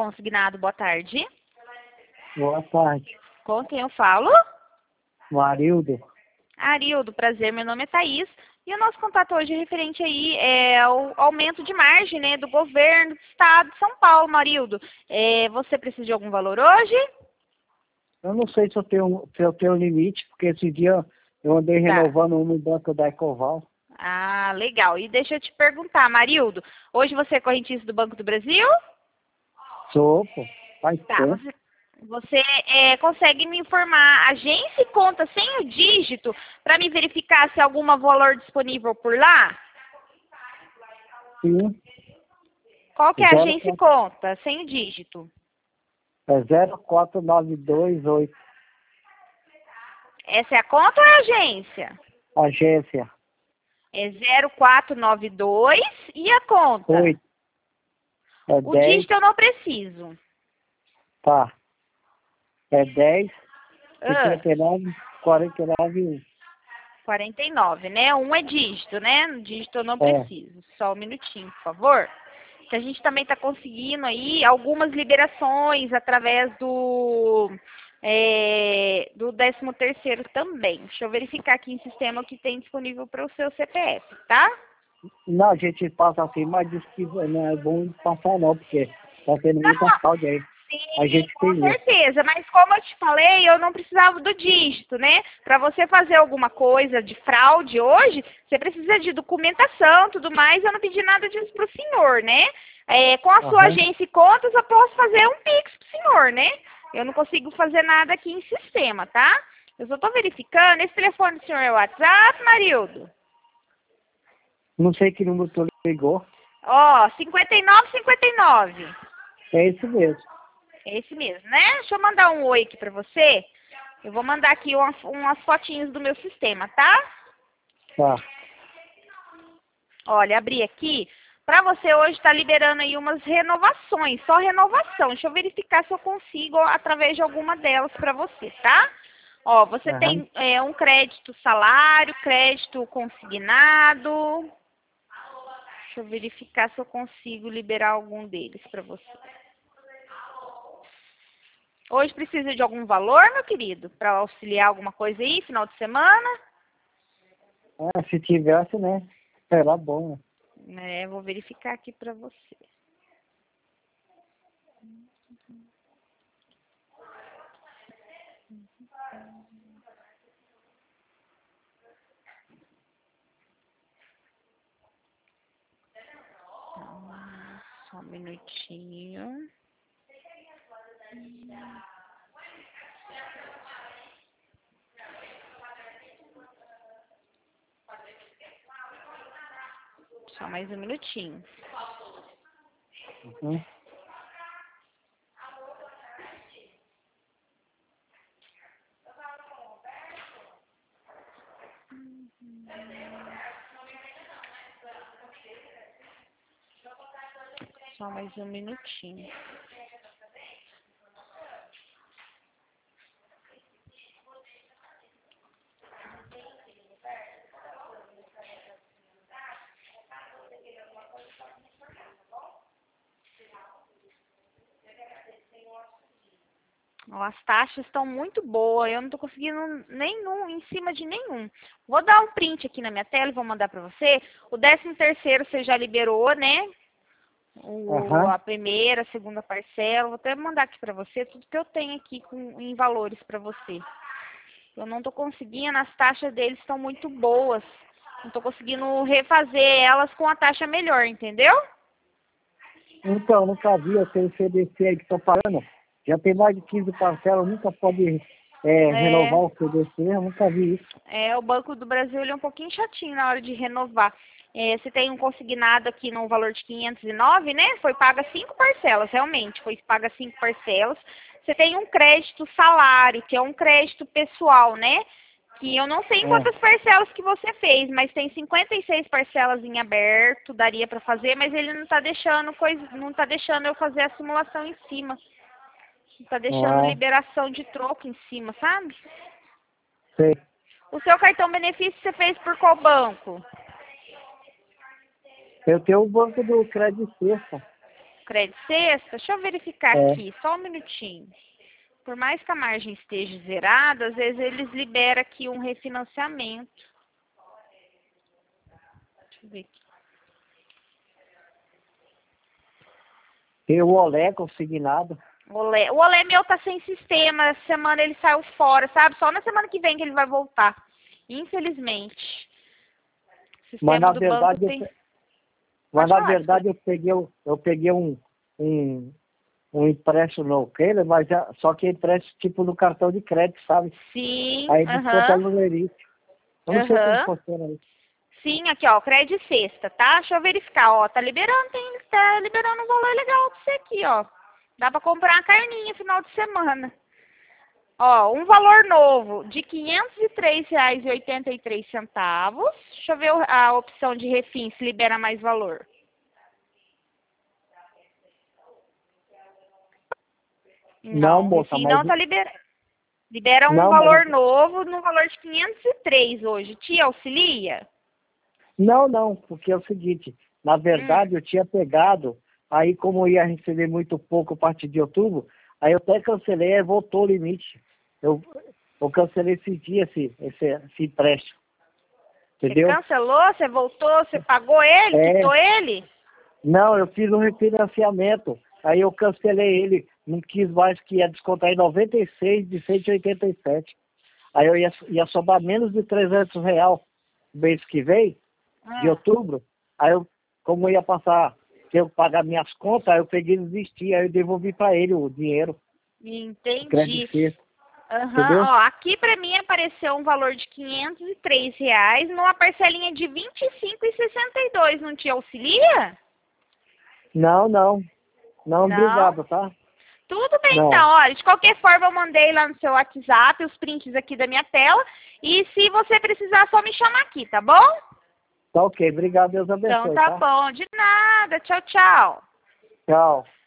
consignado. Boa tarde. Boa tarde. Com quem eu falo? Marildo. Arildo, prazer. Meu nome é Thaís. E o nosso contato hoje é referente aí ao aumento de margem, né, do governo do estado de São Paulo, Marildo. Você precisa de algum valor hoje? Eu não sei se eu tenho limite, porque esse dia eu andei Tá. renovando um no banco da Ecoval. Ah, legal. E deixa eu te perguntar, Marildo, hoje você é correntista do Banco do Brasil? Sou, pô. Faz Tá, tempo. você consegue me informar agência e conta sem o dígito para me verificar se há algum valor disponível por lá? Sim. Qual que é a agência e 04, conta sem o dígito? é 04928. Essa é a conta ou é a agência? Agência. É 0492 e a conta? 8. É O 10. dígito eu não preciso. Tá. É 10, Ah, 59, 49. 49, né? Um é dígito, né? No dígito eu não É. preciso. Só um minutinho, por favor. Que a gente também está conseguindo aí algumas liberações através do 13º também. Deixa eu verificar aqui em sistema o que tem disponível para o seu CPF, tá? Não, a gente passa assim, mas diz que não é bom passar não, porque tá tendo Não, muita fraude aí. A sim, gente tem com medo. certeza. Mas como eu te falei, eu não precisava do dígito, né? Para você fazer alguma coisa de fraude hoje, você precisa de documentação, tudo mais. Eu não pedi nada disso pro senhor, né? Com a sua Aham. agência e contas, eu posso fazer um Pix pro senhor, né? Eu não consigo fazer nada aqui em sistema, tá? Eu só tô verificando. Esse telefone do senhor é o WhatsApp, Marildo? Não sei que número tu ligou. Ó, 5959. É isso mesmo. É esse mesmo, né? Deixa eu mandar um oi aqui pra você. Eu vou mandar aqui umas fotinhas do meu sistema, tá? Tá. Olha, abri aqui. Pra você hoje tá liberando aí umas renovações, só renovação. Deixa eu verificar se eu consigo através de alguma delas pra você, tá? Ó, você Aham. tem um crédito salário, crédito consignado. Deixa eu verificar se eu consigo liberar algum deles pra você. Hoje precisa de algum valor, meu querido, para auxiliar alguma coisa aí, final de semana? Se tivesse, né? Era bom. Vou verificar aqui para você. Só um minutinho. Só mais um minutinho. Uhum. Só mais um minutinho. Ó, as taxas estão muito boas, eu não estou conseguindo nenhum, em cima de nenhum. Vou dar um print aqui na minha tela e vou mandar para você. O 13º você já liberou, né? Aham. A primeira, a segunda parcela. Vou até mandar aqui para você tudo que eu tenho aqui em valores para você. Eu não estou conseguindo, as taxas deles estão muito boas. Não estou conseguindo refazer elas com a taxa melhor, entendeu? Então, nunca vi, eu tenho CDC aí que tô pagando. Já tem mais de 15 parcelas, nunca pode É, renovar o CDC, eu nunca vi isso. o Banco do Brasil ele é um pouquinho chatinho na hora de renovar. Você tem um consignado aqui no valor de 509, né? Foi paga 5 parcelas, realmente. Foi paga 5 parcelas. Você tem um crédito salário, que é um crédito pessoal, né? Que eu não sei em É. quantas parcelas que você fez, mas tem 56 parcelas em aberto, daria para fazer, mas ele não tá deixando não tá deixando eu fazer a simulação em cima. Não tá deixando Ah, liberação de troco em cima, sabe? sei. O seu cartão benefício você fez por qual banco? Eu tenho o banco do Crédito Sexta. Crédito sexta? Deixa eu verificar É. aqui, só um minutinho. Por mais que a margem esteja zerada, às vezes eles liberam aqui um refinanciamento. Deixa eu ver aqui. Tem o Olé consignado. O Olé meu tá sem sistema. Essa semana ele saiu fora, sabe? Só na semana que vem que ele vai voltar. Infelizmente. O sistema Mas na do verdade, banco tem... mas Pode na falar, verdade eu peguei um empréstimo no Keller, mas só que empréstimo tipo no cartão de crédito, sabe? sim, Aí desconta no lerite. Eu não sei como aham. funciona isso. Sim, aqui, ó, crédito sexta, tá? Deixa eu verificar, ó, tá liberando um valor legal pra você aqui, ó. Dá pra comprar uma carninha final de semana. Ó, um valor novo de R$ 503,83. Deixa eu ver a opção de refim, se libera mais valor. Não, Não, moça, refim mas não tá liberando. Libera um não, valor novo no valor de 503 hoje. Te auxilia? não, porque é o seguinte, na verdade eu tinha pegado, aí como eu ia receber muito pouco a partir de outubro, aí eu até cancelei e voltou o limite. Eu cancelei esse dia, esse empréstimo. Entendeu? Você cancelou, você voltou, você pagou ele, quitou ele? Não, eu fiz um refinanciamento. Aí eu cancelei ele, não quis mais, que ia descontar em 96 de 187. Aí eu ia sobrar menos de R$ 300 no mês que vem, de outubro. Aí eu, como eu ia passar, se eu pagar minhas contas, aí eu peguei e desisti, aí eu devolvi para ele o dinheiro. Entendi. Entendeu? Ó, aqui pra mim apareceu um valor de R$ 503, numa parcelinha de R$ 25,62. Não te auxilia? Não, Não? obrigado, tá? Tudo bem, Não. então. Olha, de qualquer forma, eu mandei lá no seu WhatsApp os prints aqui da minha tela. E se você precisar, só me chamar aqui, tá bom? Tá ok, obrigado, Deus abençoe, Então tá bom. De nada. Tchau, tchau. Tchau.